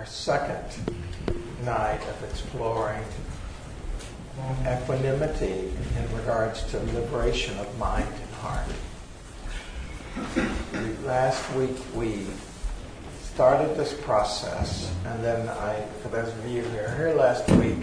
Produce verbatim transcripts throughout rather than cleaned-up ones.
our second night of exploring equanimity in regards to liberation of mind and heart. Last week we started this process, and then I, for those of you who were here last week,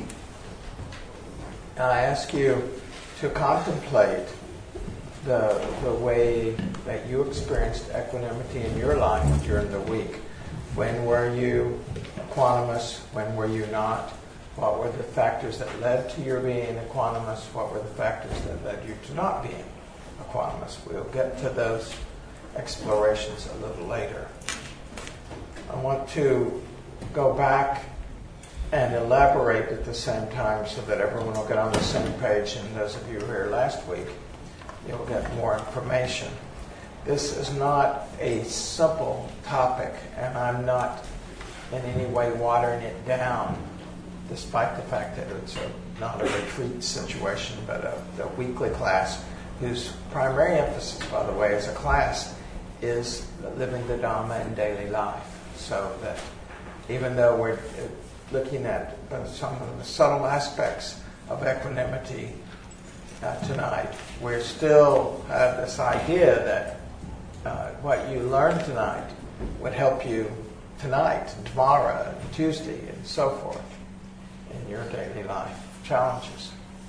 I asked you to contemplate the the way that you experienced equanimity in your life during the week. When were you equanimous? When were you not? What were the factors that led to your being equanimous? What were the factors that led you to not being equanimous? We'll get to those explorations a little later. I want to go back and elaborate at the same time so that everyone will get on the same page, and those of you who were here last week, you'll get more information. This is not a simple topic, and I'm not in any way watering it down, despite the fact that it's a, not a retreat situation, but a, a weekly class whose primary emphasis, by the way, as a class, is living the Dhamma in daily life. So that even though we're looking at some of the subtle aspects of equanimity uh, tonight, we still have this idea that uh, what you learned tonight would help you tonight, and tomorrow, and Tuesday, and so forth in your daily life challenges.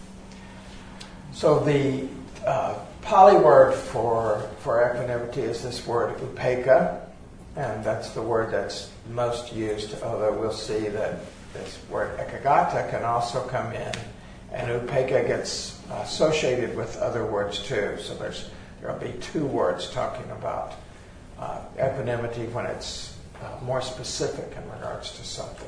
So the uh, Pali word for, for equanimity is this word upekkha, and that's the word that's most used, although we'll see that this word ekaggata can also come in, and upekkha gets associated with other words too. So there's there'll be two words talking about uh, equanimity when it's uh, more specific in regards to something.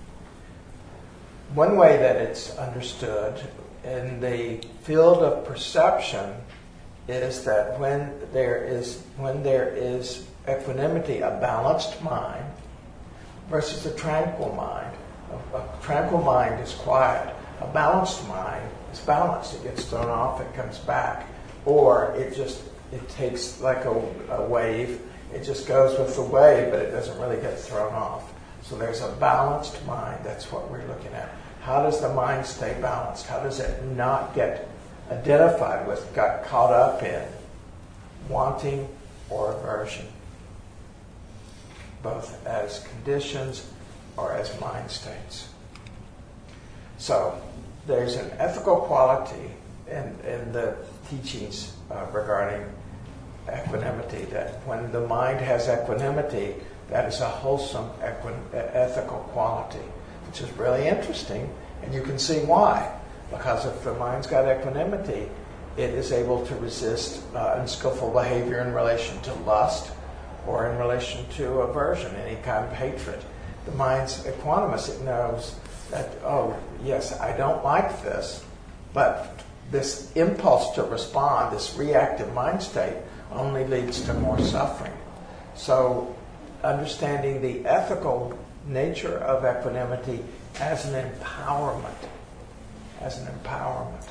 One way that it's understood in the field of perception is that when there is when there is equanimity, a balanced mind, versus a tranquil mind. A, a tranquil mind is quiet. A balanced mind is balanced. It gets thrown off, it comes back. Or it just, it takes like a, a wave. It just goes with the wave, but it doesn't really get thrown off. So there's a balanced mind. That's what we're looking at. How does the mind stay balanced? How does it not get identified with, got caught up in wanting or aversion, both as conditions or as mind states? So there's an ethical quality in, in the teachings uh, regarding equanimity, that when the mind has equanimity, that is a wholesome equi- ethical quality, which is really interesting, and you can see why. Because if the mind's got equanimity, it is able to resist uh, unskillful behavior in relation to lust or in relation to aversion, any kind of hatred. The mind's equanimous. It knows that, oh, yes, I don't like this, but this impulse to respond, this reactive mind state, only leads to more suffering. So understanding the ethical nature of equanimity as an empowerment, as an empowerment.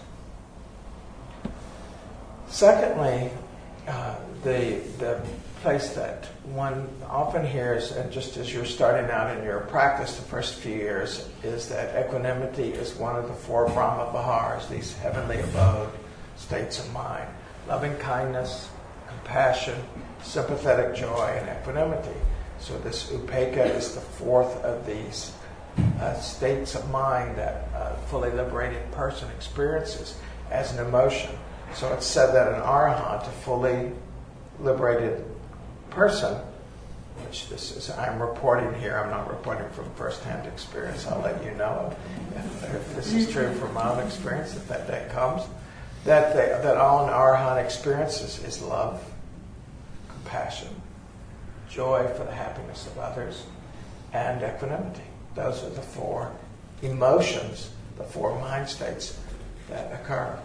Secondly, uh, the the place that one often hears, and just as you're starting out in your practice the first few years, is that equanimity is one of the four Brahma Viharas, these heavenly abode states of mind: loving kindness, compassion, sympathetic joy, and equanimity. So this upekkha is the fourth of these uh, states of mind that a fully liberated person experiences as an emotion. So it's said that an arahant, a fully liberated person, which this is, I'm reporting here, I'm not reporting from first-hand experience, I'll let you know if, if this is true from my own experience, if that day comes, that they, that all an arahant experiences is love, compassion, joy for the happiness of others, and equanimity. Those are the four emotions, the four mind states that occur.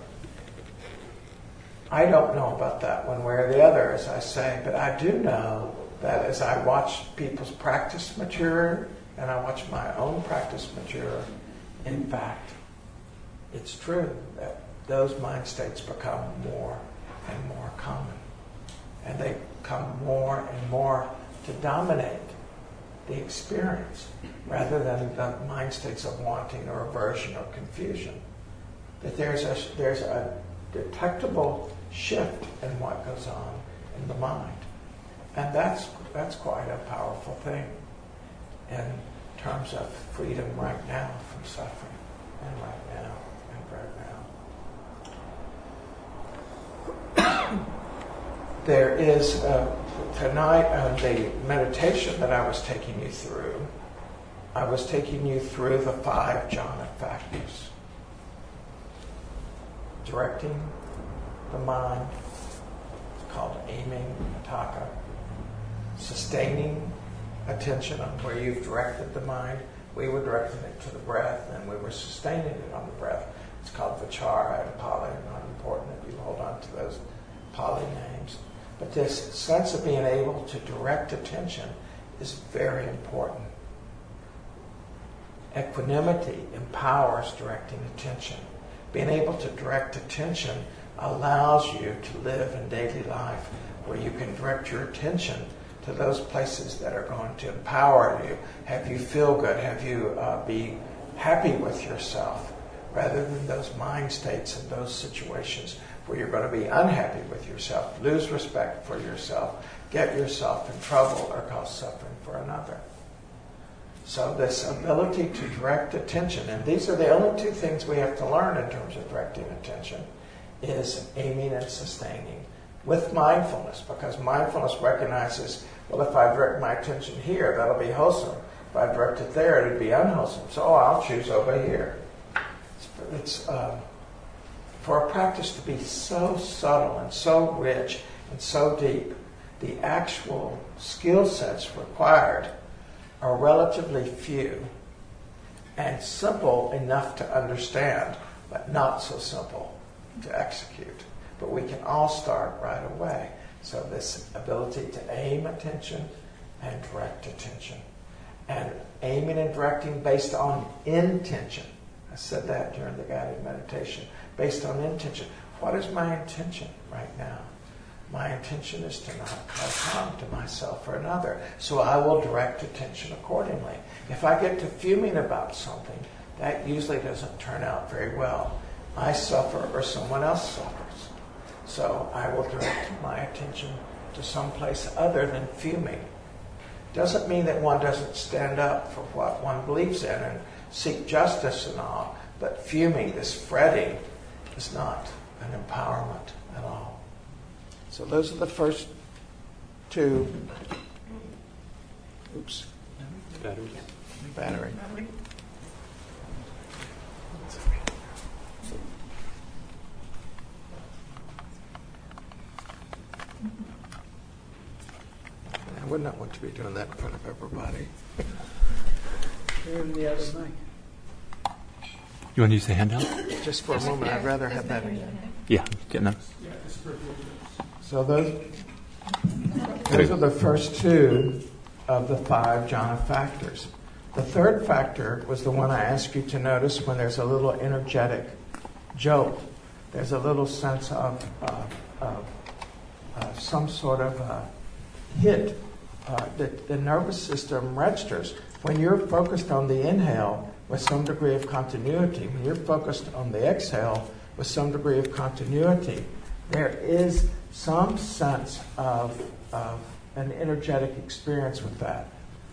I don't know about that one way or the other, as I say, but I do know that as I watch people's practice mature and I watch my own practice mature, in fact, it's true that those mind states become more and more common. And they come more and more to dominate the experience rather than the mind states of wanting or aversion or confusion. That there's a, there's a detectable shift in what goes on in the mind. And that's, that's quite a powerful thing in terms of freedom right now from suffering, and right now, and right now. There is, uh, tonight, uh, the meditation that I was taking you through, I was taking you through the five jhana factors. Directing the mind, it's called aiming, vitakka. Sustaining attention on where you've directed the mind. We were directing it to the breath, and we were sustaining it on the breath. It's called vichara in Pali. Not important if you hold on to those Pali names. But this sense of being able to direct attention is very important. Equanimity empowers directing attention. Being able to direct attention allows you to live in daily life where you can direct your attention to those places that are going to empower you, have you feel good, have you uh, be happy with yourself, rather than those mind states and those situations where you're going to be unhappy with yourself, lose respect for yourself, get yourself in trouble, or cause suffering for another. So this ability to direct attention, and these are the only two things we have to learn in terms of directing attention, is aiming and sustaining with mindfulness, because mindfulness recognizes, well, if I direct my attention here, that'll be wholesome. If I direct it there, it'd be unwholesome. So I'll choose over here. It's, it's um, for a practice to be so subtle and so rich and so deep, the actual skill sets required are relatively few and simple enough to understand, but not so simple to execute. But we can all start right away. So this ability to aim attention and direct attention. And aiming and directing based on intention. I said that during the guided meditation. Based on intention. What is my intention right now? My intention is to not cause harm to myself or another. So I will direct attention accordingly. If I get to fuming about something, that usually doesn't turn out very well. I suffer or someone else suffers. So I will direct my attention to someplace other than fuming. Doesn't mean that one doesn't stand up for what one believes in and seek justice and all, but fuming, this fretting, is not an empowerment at all. So those are the first two. Oops. Battery. Battery. I would not want to be doing that in front of everybody. The other mic. You want to use the handout? Just for a moment, I'd rather have that again. Yeah, getting them. So those, those are the first two of the five jhana factors. The third factor was the one I asked you to notice when there's a little energetic jolt. There's a little sense of, uh, of uh, some sort of uh, hit uh, that the nervous system registers. When you're focused on the inhale with some degree of continuity, when you're focused on the exhale with some degree of continuity, there is some sense of, of an energetic experience with that.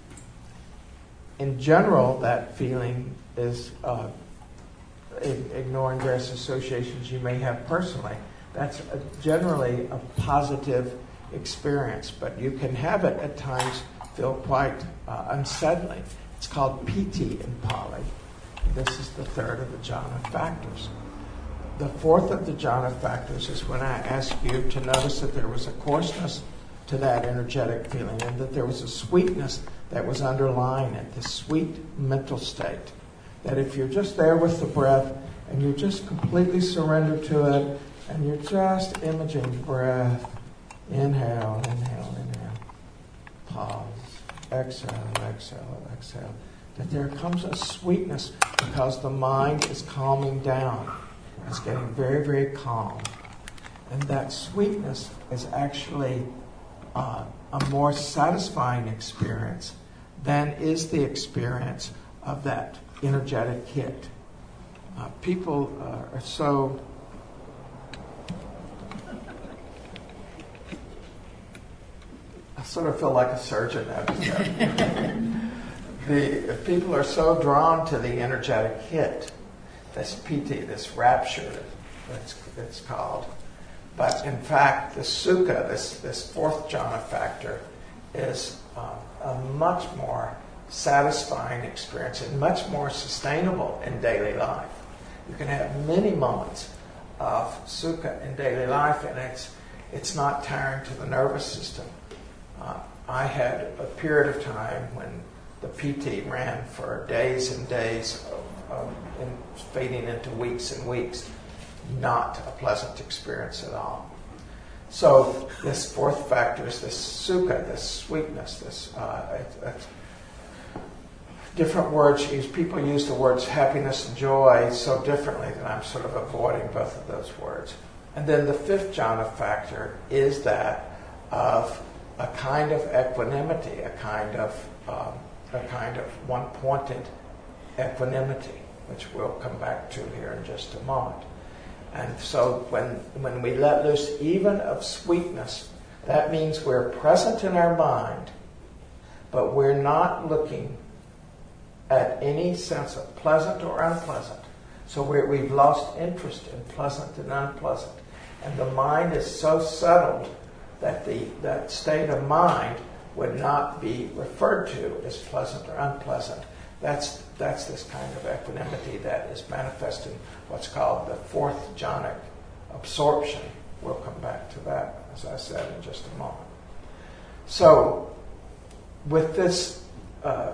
In general, that feeling is uh, ignoring various associations you may have personally. That's a, generally a positive experience, but you can have it at times feel quite uh, unsettling. It's called piti in Pali. This is the third of the jhana factors. The fourth of the jhana factors is when I asked you to notice that there was a coarseness to that energetic feeling and that there was a sweetness that was underlying it, this sweet mental state. That if you're just there with the breath and you're just completely surrendered to it and you're just imaging breath, inhale, inhale, inhale, pause, exhale, exhale, exhale, that there comes a sweetness because the mind is calming down. It's getting very, very calm. And that sweetness is actually uh, a more satisfying experience than is the experience of that energetic hit. Uh, people uh, are so I sort of feel like a surgeon now. the people are so drawn to the energetic hit, this piti, this rapture, it's, it's called. But in fact, the sukha, this, this fourth jhana factor, is um, a much more satisfying experience and much more sustainable in daily life. You can have many moments of sukha in daily life, and it's it's not tiring to the nervous system. Uh, I had a period of time when the P T ran for days and days, of, of, in, fading into weeks and weeks. Not a pleasant experience at all. So this fourth factor is this sukha, this sweetness, this uh, it, it, different words used. People use the words happiness and joy so differently that I'm sort of avoiding both of those words. And then the fifth jhana factor is that of a kind of equanimity, a kind of um, a kind of one-pointed equanimity, which we'll come back to here in just a moment. And so when when we let loose even of sweetness, that means we're present in our mind, but we're not looking at any sense of pleasant or unpleasant. So we're, we've lost interest in pleasant and unpleasant. And the mind is so settled that the that state of mind would not be referred to as pleasant or unpleasant. That's that's this kind of equanimity that is manifest in what's called the fourth jhanic absorption. We'll come back to that, as I said, in just a moment. So, with this, uh,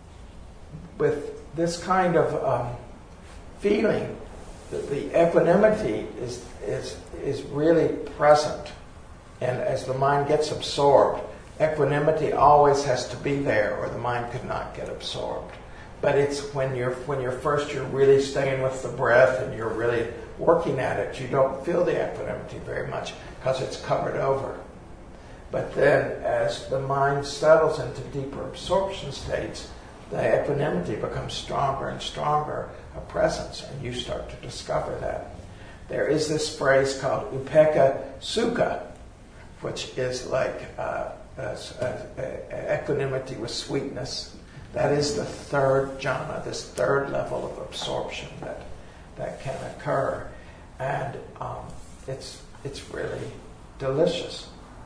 with this kind of um, feeling, the, the equanimity is is is really present, and as the mind gets absorbed, equanimity always has to be there, or the mind could not get absorbed. But it's when you're when you're first you're really staying with the breath and you're really working at it, you don't feel the equanimity very much because it's covered over. But then as the mind settles into deeper absorption states, the equanimity becomes stronger and stronger a presence, and you start to discover that. There is this phrase called upekkha sukha, which is like uh, uh, uh, equanimity with sweetness. That is the third jhana, this third level of absorption that that can occur, and um, it's it's really delicious.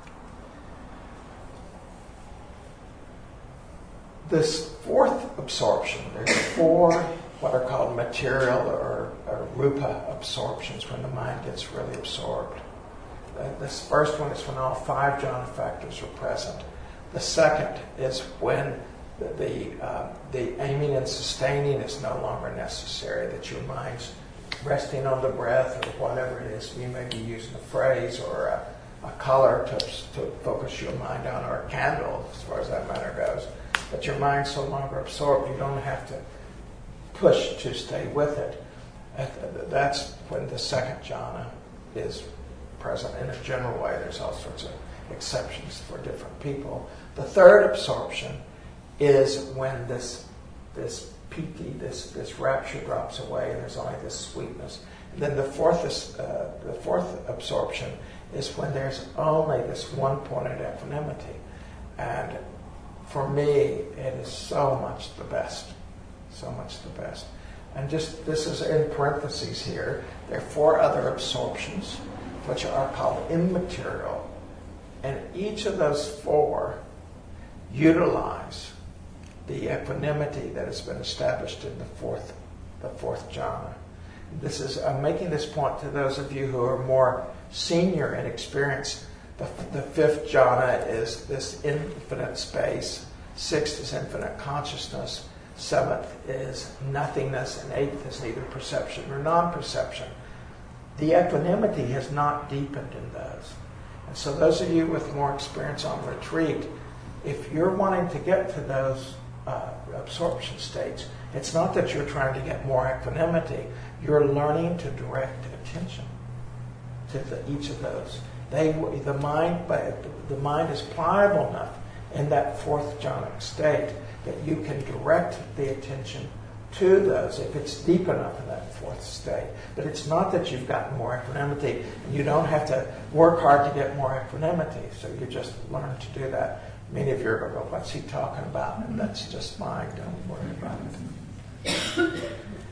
This fourth absorption, there's four what are called material or, or rupa absorptions when the mind gets really absorbed. Uh, this first one is when all five jhana factors are present. The second is when The, the, uh, the aiming and sustaining is no longer necessary, that your mind's resting on the breath or whatever it is. You may be using a phrase or a, a color to, to focus your mind on, or a candle, as far as that matter goes. But your mind's no longer absorbed. You don't have to push to stay with it. That's when the second jhana is present in a general way. There's all sorts of exceptions for different people. The third absorption is when this this piti, this this rapture drops away, and there's only this sweetness. And then the fourth is, uh, the fourth absorption is when there's only this one-pointed equanimity. And for me, it is so much the best, so much the best. And just this is in parentheses here. There are four other absorptions, which are called immaterial, and each of those four utilize the equanimity that has been established in the fourth, the fourth jhana. This is I'm making this point to those of you who are more senior in experience. The, the fifth jhana is this infinite space. Sixth is infinite consciousness. Seventh is nothingness, and eighth is neither perception nor non-perception. The equanimity has not deepened in those, and so those of you with more experience on retreat, if you're wanting to get to those Uh, absorption states, it's not that you're trying to get more equanimity. You're learning to direct attention to the, each of those. They, the mind, the mind is pliable enough in that fourth jhanic state that you can direct the attention to those if it's deep enough in that fourth state. But it's not that you've gotten more equanimity, and you don't have to work hard to get more equanimity. So you just learn to do that. Many of you are going to go, what's he talking about? And that's just fine. Don't worry about it.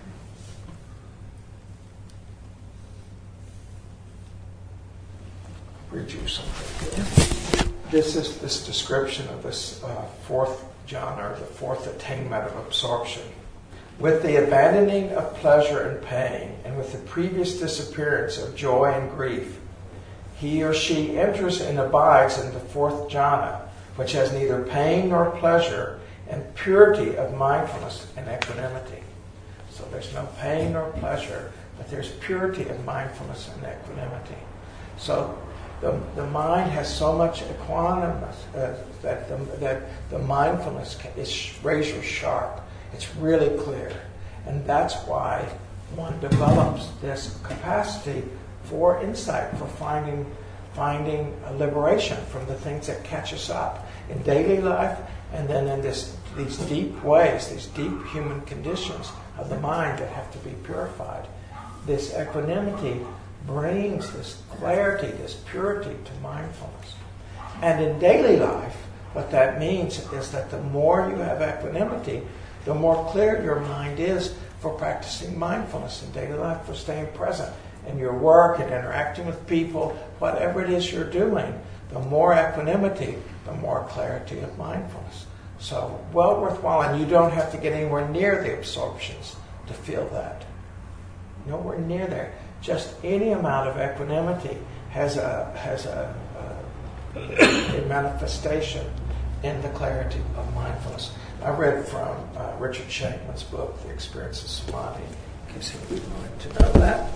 Read you something. This is this description of this uh, fourth jhana, or the fourth attainment of absorption. With the abandoning of pleasure and pain, and with the previous disappearance of joy and grief, he or she enters and abides in the fourth jhana, which has neither pain nor pleasure, and purity of mindfulness and equanimity. So there's no pain nor pleasure, but there's purity of mindfulness and equanimity. So the, the mind has so much equanimous uh, that, the, that the mindfulness is razor sharp. It's really clear. And that's why one develops this capacity for insight, for finding finding a liberation from the things that catch us up in daily life, and then in this these deep ways, these deep human conditions of the mind that have to be purified. This equanimity brings this clarity, this purity to mindfulness. And in daily life, what that means is that the more you have equanimity, the more clear your mind is for practicing mindfulness in daily life, for staying present in your work and interacting with people, whatever it is you're doing, the more equanimity, the more clarity of mindfulness. So, well worthwhile, and you don't have to get anywhere near the absorptions to feel that. Nowhere near there. Just any amount of equanimity has a has a, a, a manifestation in the clarity of mindfulness. I read from uh, Richard Shankman's book, The Experience of Samadhi, in case you wanted to know that.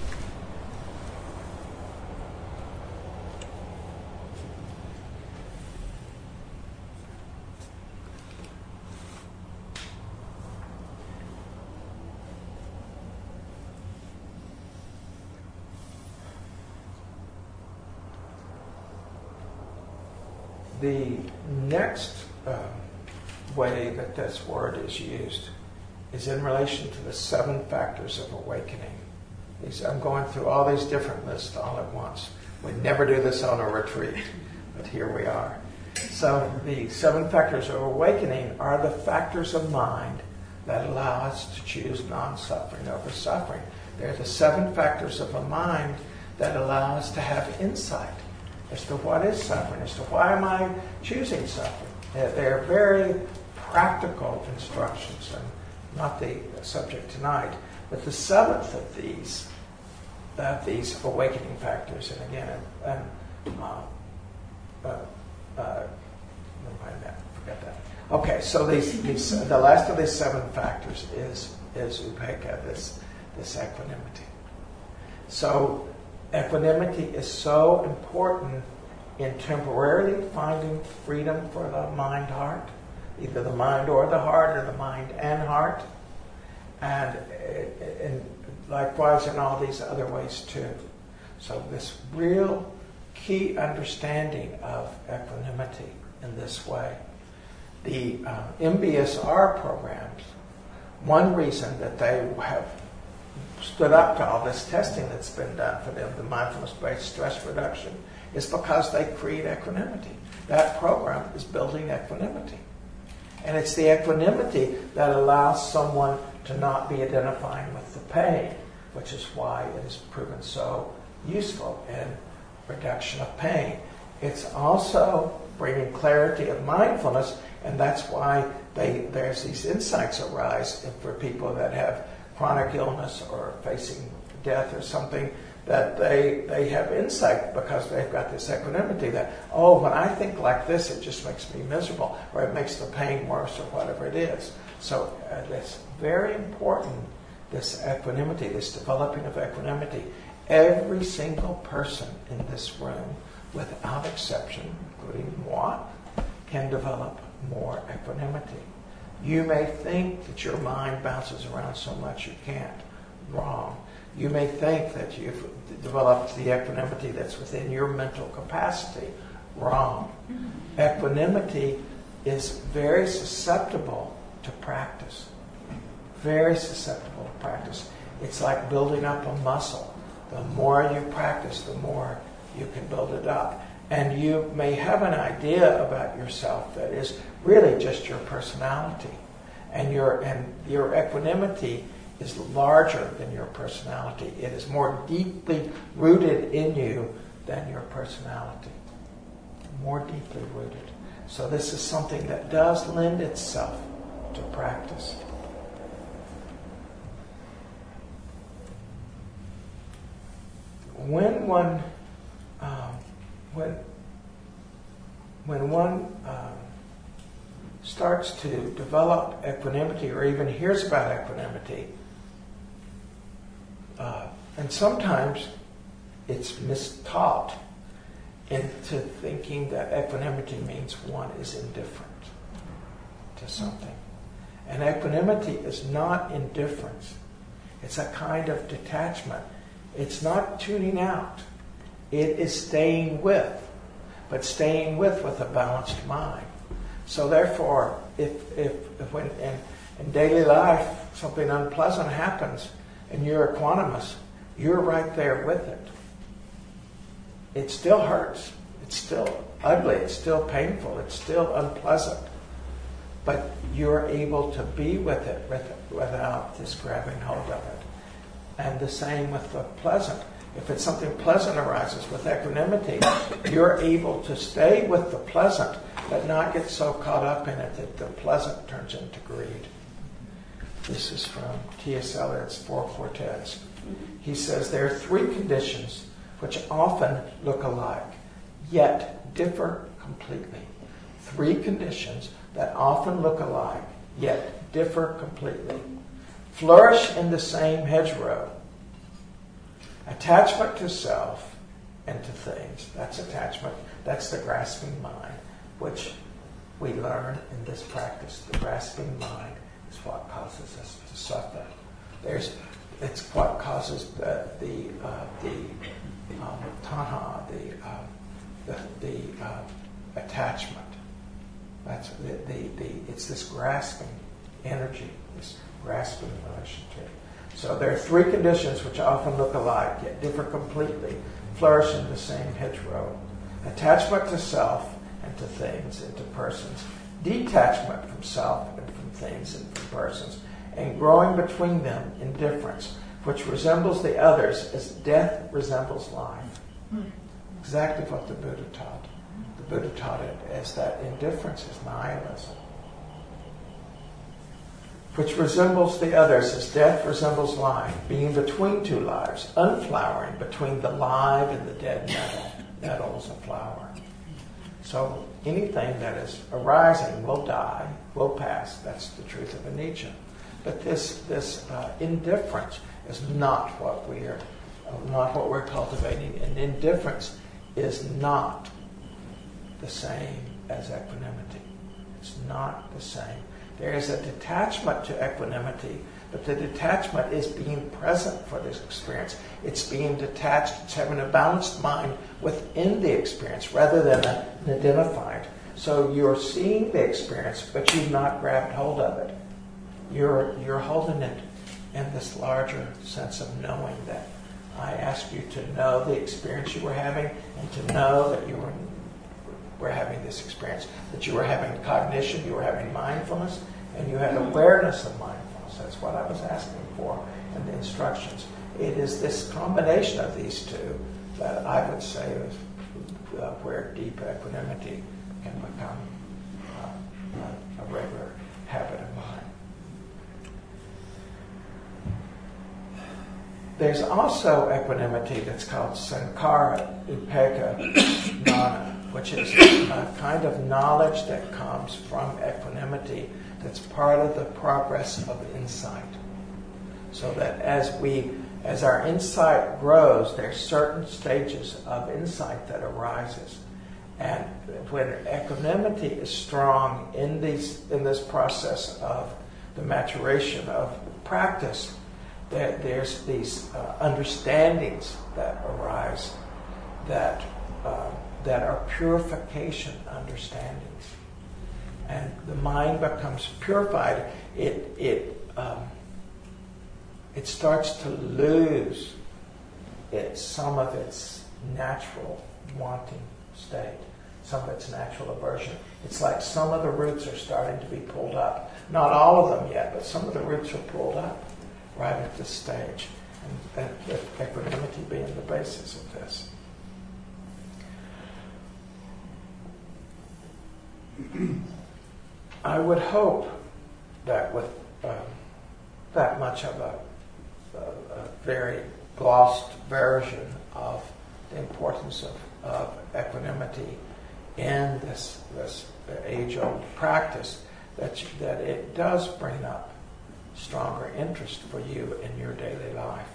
The next uh, way that this word is used is in relation to the seven factors of awakening. These, I'm going through all these different lists all at once. We never do this on a retreat, but here we are. So the seven factors of awakening are the factors of mind that allow us to choose non-suffering over suffering. They're the seven factors of a mind that allow us to have insight as to what is suffering, as to why am I choosing suffering. They're very practical instructions, and not the subject tonight. But the seventh of these, uh, these awakening factors, and again, and, uh, uh, uh, never mind that, forget that. Okay, so these, these, the last of these seven factors is is upekkha, this this equanimity. So equanimity is so important in temporarily finding freedom for the mind-heart, either the mind or the heart, or the mind and heart, and, and likewise in all these other ways too. So this real key understanding of equanimity in this way. The uh, M B S R programs, one reason that they have stood up to all this testing that's been done for them, the mindfulness-based stress reduction, is because they create equanimity. That program is building equanimity. And it's the equanimity that allows someone to not be identifying with the pain, which is why it has proven so useful in reduction of pain. It's also bringing clarity of mindfulness, and that's why they, there's these insights arise for people that have chronic illness or facing death or something, that they they have insight because they've got this equanimity that, oh, when I think like this, it just makes me miserable, or it makes the pain worse, or whatever it is. So uh, it's very important, this equanimity, this developing of equanimity. Every single person in this room, without exception, including moi, can develop more equanimity. You may think that your mind bounces around so much you can't. Wrong. You may think that you've developed the equanimity that's within your mental capacity. Wrong. Mm-hmm. Equanimity is very susceptible to practice. Very susceptible to practice. It's like building up a muscle. The more you practice, the more you can build it up. And you may have an idea about yourself that is really just your personality. And your and your equanimity is larger than your personality. It is more deeply rooted in you than your personality. More deeply rooted. So this is something that does lend itself to practice. When one, um, when, when one um, starts to develop equanimity, or even hears about equanimity, uh, and sometimes it's mistaught into thinking that equanimity means one is indifferent to something. And equanimity is not indifference. It's a kind of detachment. It's not tuning out. It is staying with, but staying with with a balanced mind. So therefore, if, if, if when in, in daily life something unpleasant happens and you're equanimous, you're right there with it. It still hurts. It's still ugly. It's still painful. It's still unpleasant. But you're able to be with it, with it without just grabbing hold of it. And the same with the pleasant. If it's something pleasant arises with equanimity, you're able to stay with the pleasant, but not get so caught up in it that the pleasant turns into greed. This is from T S Eliot's Four Quartets. He says there are three conditions which often look alike, yet differ completely. Three conditions that often look alike, yet differ completely. Flourish in the same hedgerow. Attachment to self and to things. That's attachment. That's the grasping mind, which we learn in this practice. The grasping mind is what causes us to suffer. There's, it's what causes the the uh, the um, tanha, the uh, the, the uh, attachment. That's the, the the it's this grasping energy, this grasping relationship. So there are three conditions which often look alike, yet differ completely, flourish in the same hedgerow. Attachment to self and to things and to persons. Detachment from self and from things and from persons. And growing between them indifference, which resembles the others as death resembles life. Exactly what the Buddha taught. The Buddha taught it as that indifference is nihilism. Which resembles the others as death resembles life, being between two lives, unflowering between the live and the dead metal. Metal is a flower. So anything that is arising will die, will pass. That's the truth of anicca. But this this uh, indifference is not what we are, uh, not what we're cultivating. And indifference is not the same as equanimity. It's not the same. There is a detachment to equanimity, but the detachment is being present for this experience. It's being detached. It's having a balanced mind within the experience rather than an identified. So you're seeing the experience, but you've not grabbed hold of it. You're you're holding it in this larger sense of knowing that I asked you to know the experience you were having and to know that you were were having this experience, that you were having cognition, you were having mindfulness, and you had awareness of mindfulness. That's what I was asking for in the instructions. It is this combination of these two that I would say is uh, where deep equanimity can become uh, a regular habit of mind. There's also equanimity that's called sankhara upekkha gnana, which is a kind of knowledge that comes from equanimity that's part of the progress of insight. So that as we, as our insight grows, there's certain stages of insight that arises. And when equanimity is strong in these in this process of the maturation of practice, there, there's these uh, understandings that arise that uh, that are purification understandings. and the mind becomes purified, it it um, it starts to lose its some of its natural wanting state, some of its natural aversion. It's like some of the roots are starting to be pulled up. Not all of them yet, but some of the roots are pulled up right at this stage, and, and with equanimity being the basis of this. I would hope that with um, that much of a, a, a very glossed version of the importance of, of equanimity in this this age-old practice, that you, that it does bring up stronger interest for you in your daily life.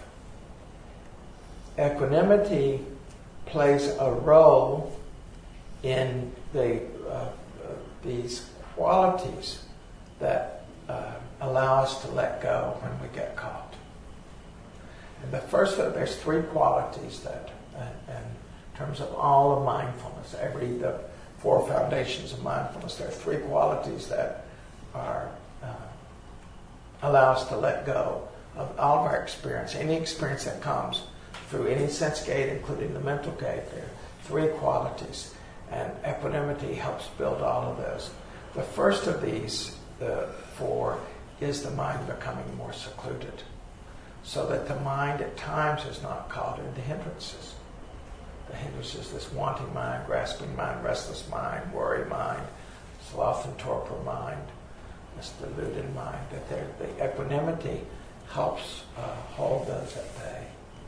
Equanimity plays a role in the uh, these qualities that uh, allow us to let go when we get caught. And the first, there's three qualities that, uh, in terms of all of mindfulness, every the four foundations of mindfulness, there are three qualities that are uh, allow us to let go of all of our experience, any experience that comes through any sense gate, including the mental gate. There are three qualities. And equanimity helps build all of those. The first of these, the four, is the mind becoming more secluded, so that the mind at times is not caught into hindrances. The hindrances, this wanting mind, grasping mind, restless mind, worry mind, sloth and torpor mind, this deluded mind, that the equanimity helps uh, hold those at bay.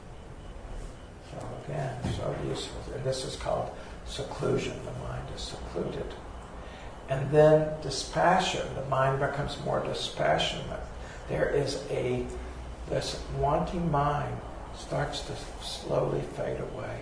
So again, so useful. And this is called seclusion. The mind is secluded. And then dispassion. The mind becomes more dispassionate. There is a, this wanting mind starts to slowly fade away.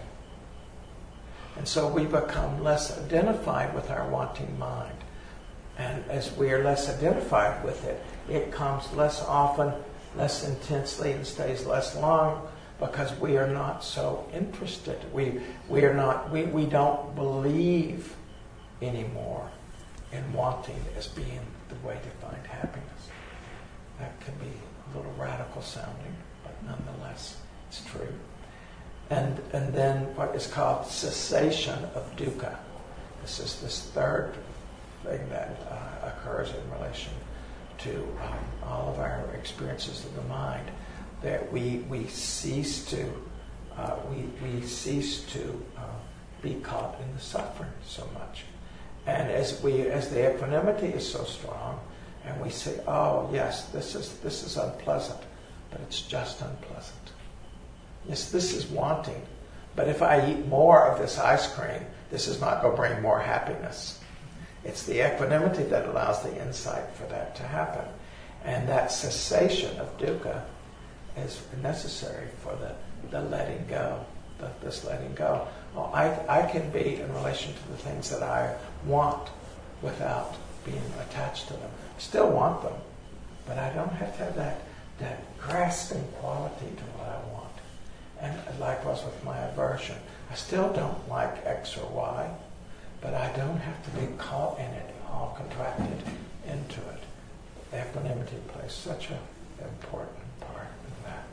And so we become less identified with our wanting mind. And as we are less identified with it, it comes less often, less intensely, and stays less long, because we are not so interested. We we are not we, we don't believe anymore in wanting as being the way to find happiness. That can be a little radical sounding, but nonetheless it's true. And and then what is called cessation of dukkha. This is this third thing that uh, occurs in relation to um, all of our experiences of the mind. That we we cease to uh, we we cease to uh, be caught in the suffering so much, and as we as the equanimity is so strong, and we say, oh yes, this is this is unpleasant, but it's just unpleasant. Yes, this is wanting, but if I eat more of this ice cream, this is not going to bring more happiness. It's the equanimity that allows the insight for that to happen, and that cessation of dukkha is necessary for the, the letting go, the, this letting go. Well, I, I can be in relation to the things that I want without being attached to them. Still want them, but I don't have to have that, that grasping quality to what I want. And likewise with my aversion. I still don't like X or Y, but I don't have to be caught in it, all contracted into it. Equanimity plays such an important part in that.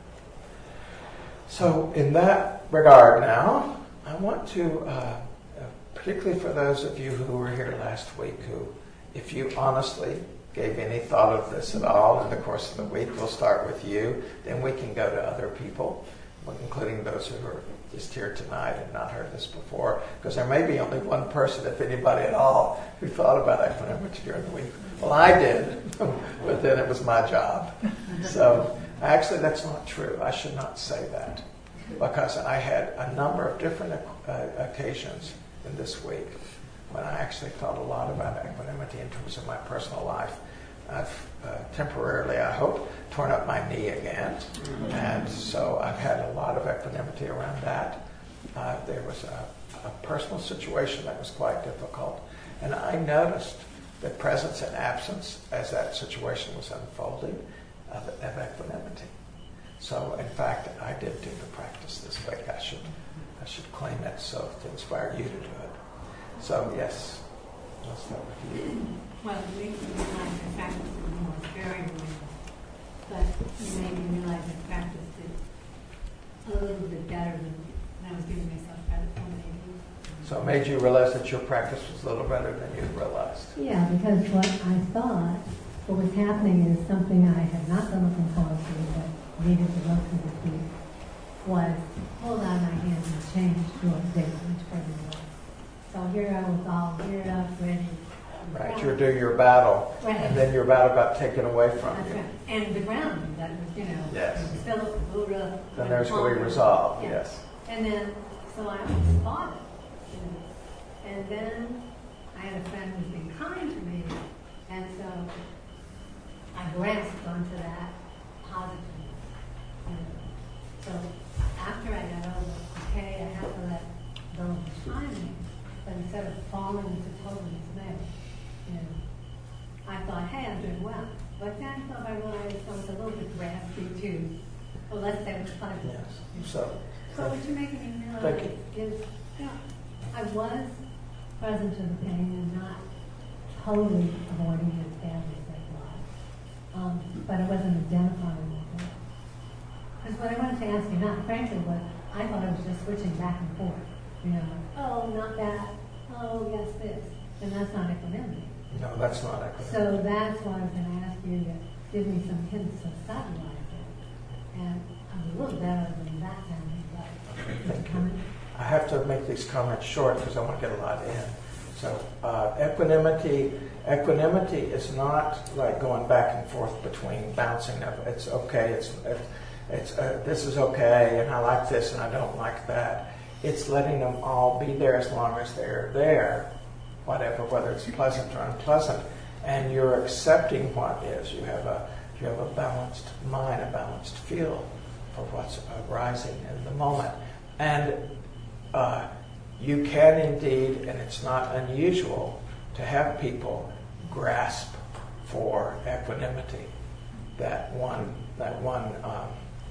So in that regard now, I want to, uh, particularly for those of you who were here last week, who, if you honestly gave any thought of this at all in the course of the week, we'll start with you, then we can go to other people, including those who are just here tonight and not heard this before, because there may be only one person, if anybody at all, who thought about equanimity during the week. Well, I did, but then it was my job. So actually that's not true. I should not say that, because I had a number of different uh, occasions in this week when I actually felt a lot about equanimity in terms of my personal life. I've uh, temporarily, I hope, torn up my knee again, and so I've had a lot of equanimity around that. Uh, there was a, a personal situation that was quite difficult, and I noticed the presence and absence as that situation was unfolding of, of equanimity. So, in fact, I did do the practice this week. I should, I should claim that so to inspire you to do it. So, yes, let's start with you. Well, it makes me realize I practiced it more, very well. But it made me realize I practiced it a little bit better than I was giving myself credit for maybe. So it made you realize that your practice was a little better than you realized. Yeah, because what I thought, what was happening is something I had not done within policy, but needed to go through this week, was hold out my hand and change to a big much further away. So here I was all geared up, ready. Right, you do your battle, Right. and then your battle got taken away from That's you. right. And the ground, that was, you know, Yes. Philip, Buddha. Then there's where we resolve, Yeah. yes. And then, so I fought it, you know. And then I had a friend who's been kind to me, and so I grasped onto that positively. You know. So after I got over, okay, I have to let go of the timing, but instead of falling into total dismay, you know, I thought, hey, I'm doing well. But then I thought I realized I was a little bit raspy too. Well, let's say it was positive. Yes. So, So what you're making me Thank realize is, you know, I was present to the pain and not totally avoiding it as badly as I thought. Um, but I wasn't identifying with it. Because what I wanted to ask you, not frankly, was I thought I was just switching back and forth. You know, oh, not that. Oh, yes, this. And that's not equanimity. no, that's not equitable. So that's why I was going to ask you to give me some hints of stabilizing. And I'm a little better than that sounding, but Thank you. I have to make these comments short because I want to get a lot in. So uh, equanimity, equanimity is not like going back and forth between bouncing of it's okay, it's it's, it's uh, this is okay, and I like this and I don't like that. It's letting them all be there as long as they're there, whatever, whether it's pleasant or unpleasant, and you're accepting what is. You have a you have a balanced mind, a balanced feel for what's arising in the moment, and uh, you can indeed, and it's not unusual to have people grasp for equanimity. That one, that one um,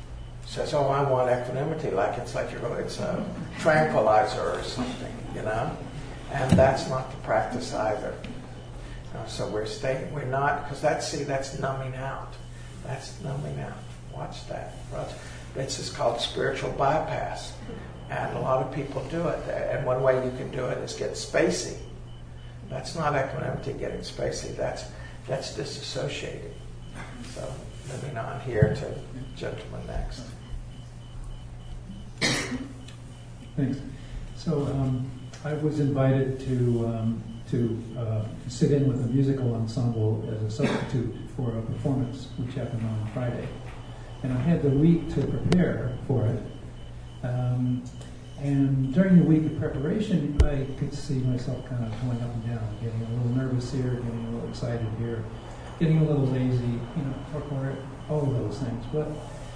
says, "Oh, I want equanimity," like it's like you're, it's a tranquilizer or something, you know. And that's not the practice either. You know, so we're staying, we're not, because that's see, that's numbing out. That's numbing out. Watch that. Watch. This is called spiritual bypass. And a lot of people do it. And one way you can do it is get spacey. That's not equanimity getting spacey. That's that's disassociating. So moving on here to gentleman next. Thanks. So um, I was invited to um, to uh, sit in with a musical ensemble as a substitute for a performance which happened on Friday. And I had the week to prepare for it. Um, and during the week of preparation, I could see myself kind of going up and down, getting a little nervous here, getting a little excited here, getting a little lazy, you know, or, or all of those things. But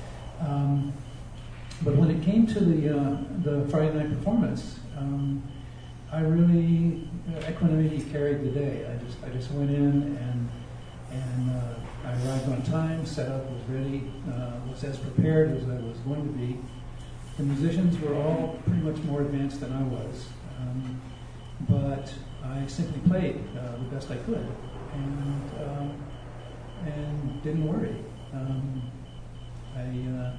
um, but when it came to the uh, the Friday night performance, um, I really uh, equanimity carried the day. I just I just went in and and uh, I arrived on time, set up, was ready, uh, was as prepared as I was going to be. The musicians were all pretty much more advanced than I was, um, but I simply played uh, the best I could, and um, and didn't worry. Um, I, uh,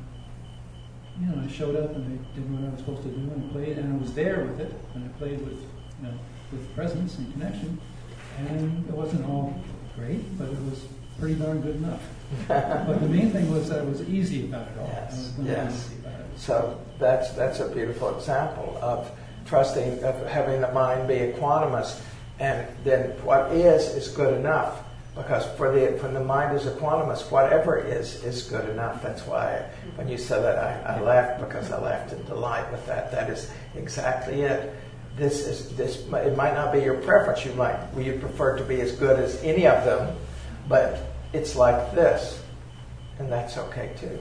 you know, I showed up and I did what I was supposed to do and played, and I was there with it, and I played with, you know, with presence and connection, and it wasn't all great, but it was pretty darn good enough. But the main thing was that it was easy about it all. Yes, I was going yes. easy about it. So that's that's a beautiful example of trusting, of having the mind be equanimous, and then what is is good enough. Because for the when the mind is equanimous, whatever is is good enough. That's why when you said that, I, I laughed because I laughed in delight with that. That is exactly it. This is this. It might not be your preference. You might you prefer to be as good as any of them, but it's like this, and that's okay too.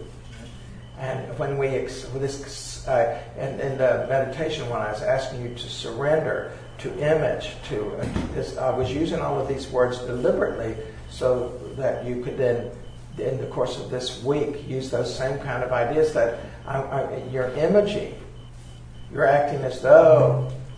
And when we this uh, in, in the meditation, when I was asking you to surrender to image, to uh, this, I was using all of these words deliberately so that you could then, in the course of this week, use those same kind of ideas that I, I, you're imaging. You're acting as though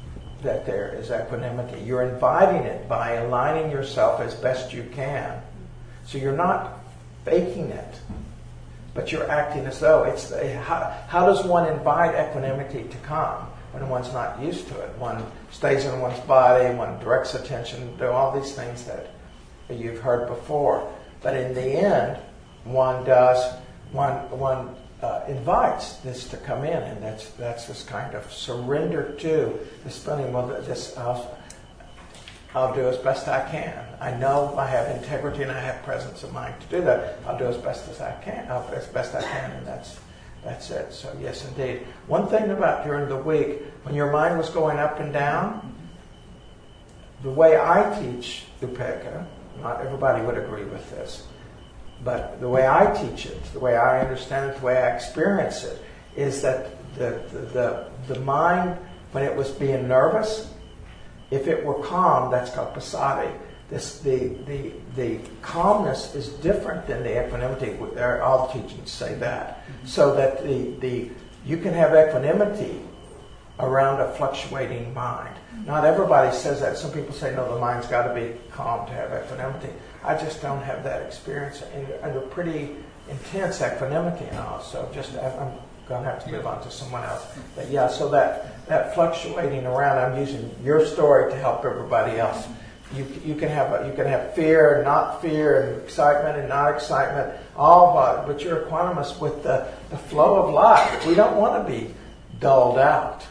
that there is equanimity. You're inviting it by aligning yourself as best you can. So you're not faking it, but you're acting as though it's. How, how does one invite equanimity to come when one's not used to it? One stays in one's body, one directs attention, do all these things that you've heard before. But in the end, one does, one one uh, invites this to come in, and that's that's this kind of surrender to this feeling. Well, this I'll, I'll do as best I can. I know I have integrity and I have presence of mind to do that. I'll do as best as I can, I'll, as best I can, and that's that's it. So yes, indeed. One thing about during the week, when your mind was going up and down, the way I teach Upekkha, not everybody would agree with this, but the way I teach it, the way I understand it, the way I experience it, is that the the the, the mind, when it was being nervous, if it were calm, that's called passaddhi. This the the the calmness is different than the equanimity. All teachings say that, mm-hmm. so that the the you can have equanimity around a fluctuating mind. Not everybody says that. Some people say, no, the mind's got to be calm to have equanimity. I just don't have that experience under pretty intense equanimity and all. So just, I'm going to have to move on to someone else. But yeah, so that, that fluctuating around, I'm using your story to help everybody else. You you can have a, you can have fear and not fear, and excitement and not excitement, all of it. But you're equanimous with the, the flow of life. We don't want to be dulled out.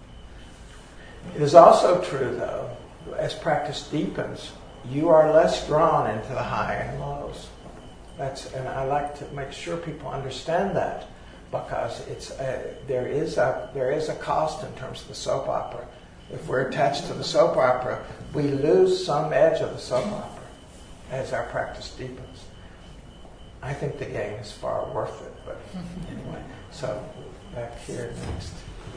It is also true, though, as practice deepens, you are less drawn into the high and lows. That's, and I like to make sure people understand that, because it's a, there is a there is a cost in terms of the soap opera. If we're attached to the soap opera, we lose some edge of the soap opera as our practice deepens. I think the game is far worth it, but anyway. So back here next.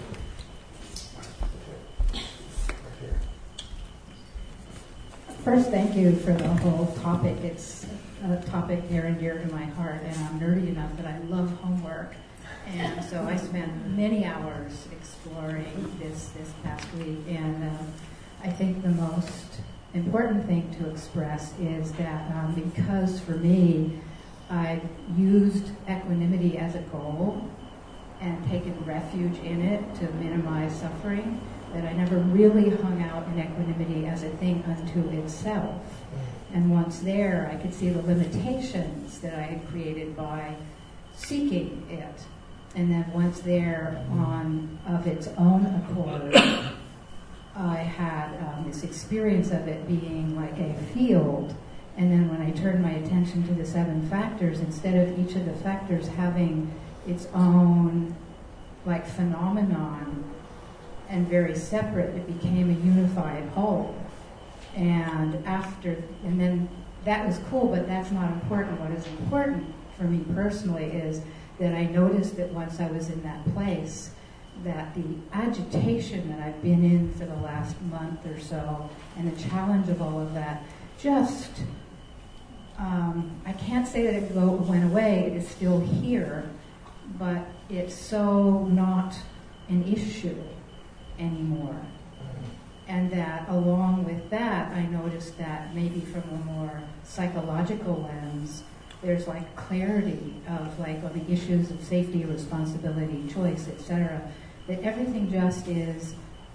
First, thank you for the whole topic. It's a topic near and dear to my heart, and I'm nerdy enough that I love homework. And so I spent many hours exploring this this past week, and uh, I think the most important thing to express is that um, because for me, I've used equanimity as a goal and taken refuge in it to minimize suffering, that I never really hung out in equanimity as a thing unto itself. And once there, I could see the limitations that I had created by seeking it. And then once there, on of its own accord, I had um, this experience of it being like a field. And then when I turned my attention to the seven factors, instead of each of the factors having its own like phenomenon, and very separate, it became a unified whole. And after, and then that was cool, but that's not important. What is important for me personally is that I noticed that once I was in that place, that the agitation that I've been in for the last month or so, and the challenge of all of that, just, um, I can't say that it go, went away, it is still here, but it's so not an issue anymore. And that along with that, I noticed that maybe from a more psychological lens, there's like clarity of like on the issues of safety, responsibility, choice, et cetera, that everything just is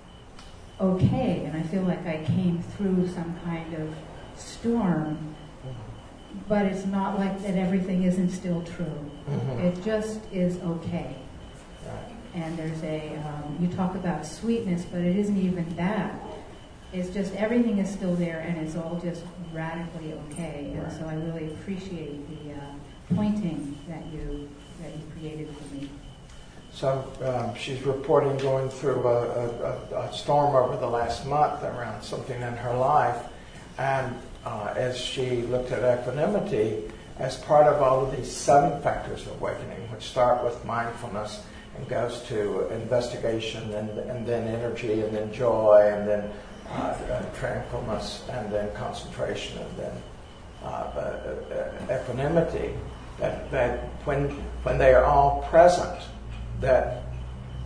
okay. And I feel like I came through some kind of storm, but it's not like that everything isn't still true. Mm-hmm. It just is okay. And there's a, um, you talk about sweetness, but it isn't even that. It's just everything is still there, and it's all just radically okay. And right. So I really appreciate the uh, pointing that you that you created for me. So um, she's reporting going through a, a, a storm over the last month around something in her life, and uh, as she looked at equanimity as part of all of these seven factors of awakening, which start with mindfulness and goes to investigation, and, and then energy, and then joy, and then uh, uh, tranquilness, and then concentration, and then uh, uh, uh, equanimity. That that when when they are all present, that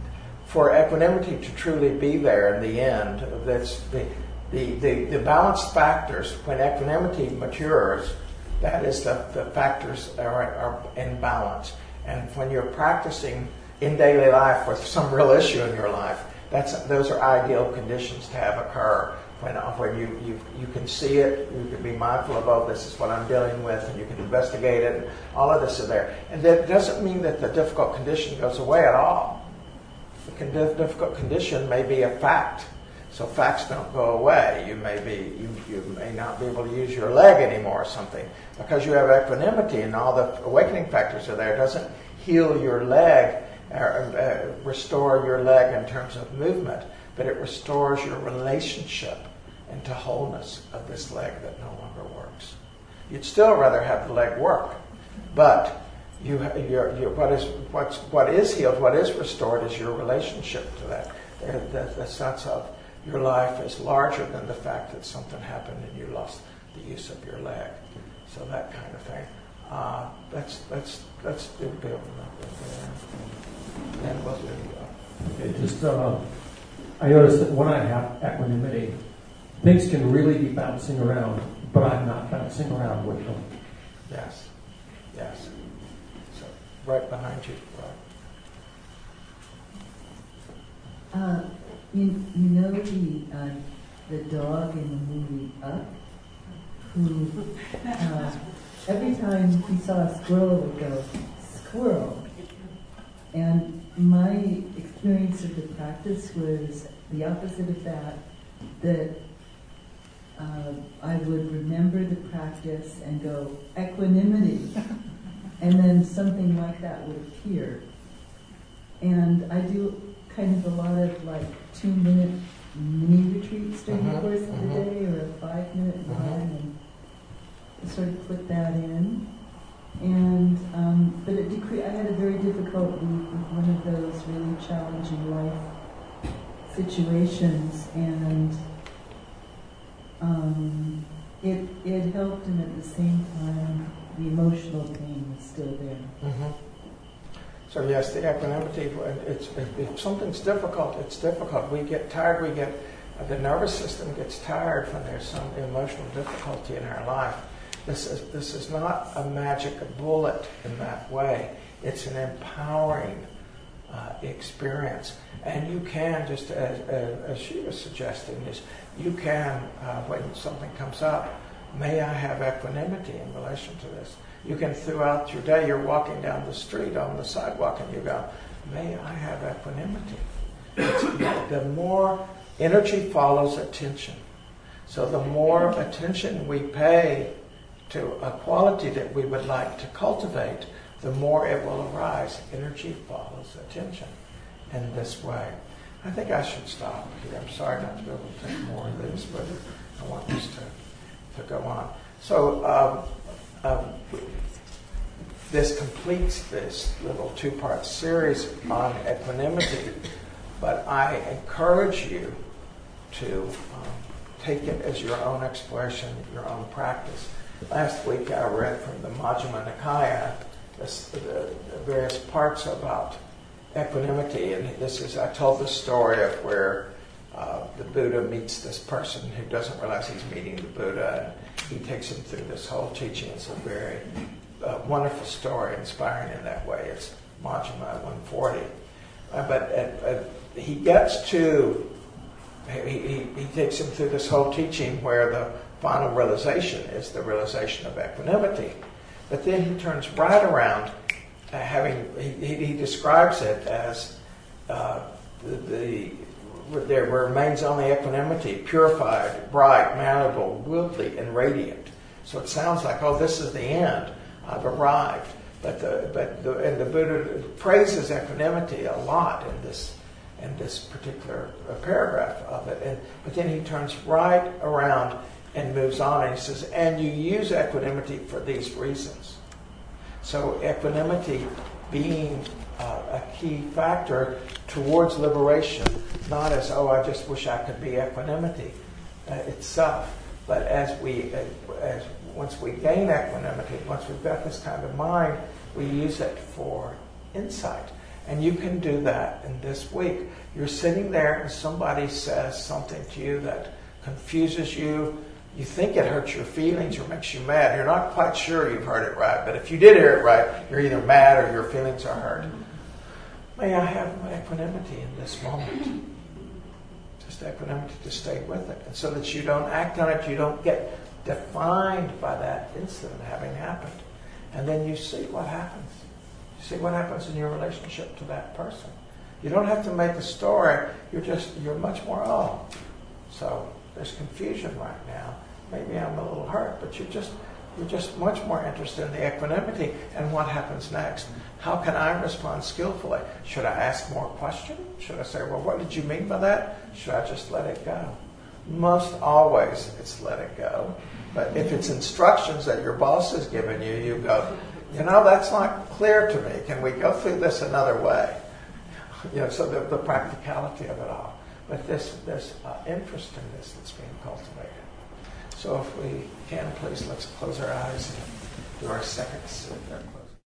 for equanimity to truly be there in the end, that's the, the, the, the balanced factors, when equanimity matures, that is the, the factors are, are in balance. And when you're practicing in daily life with some real issue in your life, that's those are ideal conditions to have occur. When, when you, you you can see it, you can be mindful of, oh, this is what I'm dealing with, and you can investigate it, and all of this is there. And that doesn't mean that the difficult condition goes away at all. The con- difficult condition may be a fact. So facts don't go away. You may be, you, you may not be able to use your leg anymore or something. Because you have equanimity and all the awakening factors are there, it doesn't heal your leg, or uh, restore your leg in terms of movement, but it restores your relationship into wholeness of this leg that no longer works. You'd still rather have the leg work, but you, you're, you're, what is what's, what is healed, what is restored is your relationship to that. The, the, the sense of your life is larger than the fact that something happened and you lost the use of your leg. So that kind of thing. Uh, that's that's that's the building up there. And we'll do. Uh, It just, uh, I noticed that when I have equanimity, things can really be bouncing around, but I'm not bouncing around with them. Yes, yes. So right behind you, right. Uh, you, you know the uh, the dog in the movie Up, who uh, every time he saw a squirrel would go, squirrel. And my experience of the practice was the opposite of that, that uh, I would remember the practice and go, equanimity, and then something like that would appear. And I do kind of a lot of like two-minute mini retreats during Uh-huh, the course of uh-huh. the day, or a five-minute Uh-huh. one, and sort of put that in. And um, but it decre- I had a very difficult week with one of those really challenging life situations, and um, it it helped, and at the same time, the emotional pain was still there. Mm-hmm. So yes, the equanimity. It's if something's difficult, it's difficult. We get tired. We get uh, the nervous system gets tired when there's some emotional difficulty in our life. This is this is not a magic bullet in that way. It's an empowering uh, experience, and you can just as, as, as she was suggesting is you can uh, when something comes up. May I have equanimity in relation to this? You can throughout your day. You're walking down the street on the sidewalk, and you go, "May I have equanimity?" It's, the more energy follows attention, so the more attention we pay to a quality that we would like to cultivate, the more it will arise. Energy follows attention in this way. I think I should stop here. I'm sorry not to be able to take more of this, but I want this to, to go on. So um, um, this completes this little two-part series on equanimity, but I encourage you to um, take it as your own exploration, your own practice. Last week I read from the Majjhima Nikaya this, the, the various parts about equanimity, and this is I told the story of where uh, the Buddha meets this person who doesn't realize he's meeting the Buddha, and he takes him through this whole teaching. It's a very uh, wonderful story, inspiring in that way. It's Majjhima one forty, uh, but uh, uh, he gets to he, he, he takes him through this whole teaching where the final realization is the realization of equanimity. But then he turns right around, uh, having he, he describes it as uh, the, the there remains only equanimity, purified, bright, malleable, wieldy, and radiant. So it sounds like, oh, this is the end. I've arrived. But the but the and the Buddha praises equanimity a lot in this in this particular uh, paragraph of it. And but then he turns right around and moves on, and he says, and you use equanimity for these reasons. So equanimity being uh, a key factor towards liberation, not as, oh, I just wish I could be equanimity uh, itself, but as we, uh, as once we gain equanimity, once we've got this kind of mind, we use it for insight. And you can do that in this week. You're sitting there and somebody says something to you that confuses you. You think it hurts your feelings or makes you mad. You're not quite sure you've heard it right, but if you did hear it right, you're either mad or your feelings are hurt. May I have equanimity in this moment? Just equanimity to stay with it. And so that you don't act on it, you don't get defined by that incident having happened. And then you see what happens. You see what happens in your relationship to that person. You don't have to make a story. You're just, you're much more, oh, so there's confusion right now. Maybe I'm a little hurt, but you're just, you're just much more interested in the equanimity and what happens next. How can I respond skillfully? Should I ask more questions? Should I say, well, what did you mean by that? Should I just let it go? Most always it's let it go. But if it's instructions that your boss has given you, you go, you know, that's not clear to me. Can we go through this another way? You know, so the, the practicality of it all. But this, there's uh, interest in this that's being cultivated. So if we can, please, let's close our eyes and do our second sit.